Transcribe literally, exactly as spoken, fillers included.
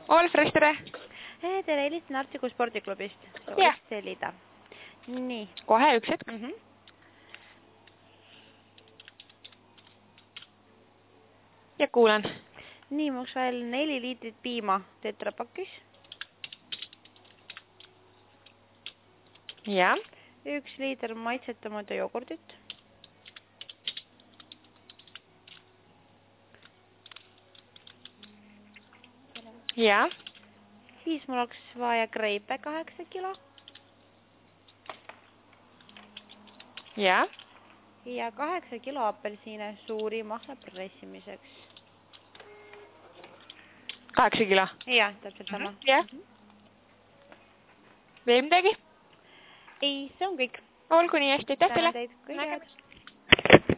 Olfres, tere! Tere, helistan Artsiku spordiklubist. Jah. Selida. Nii. Kohe üks hetk. Mm -hmm. Ja kuulen. Nii, mul veel neli liitrit piima tetrapakis. Ja. Üks liiter maitsetamata jogurtit. Ja. Siis mul oleks vaja kreipe kaheksa kilo. Ja. Ja kaheksa kilo apelsiine suuri maha pressimiseks. kaheksa kilo? Jah, täpselt sama. Jah. Veel midagi? Ei, see on kõik. Olgu nii hästi, aitäh teile! Tänan teid, kõige.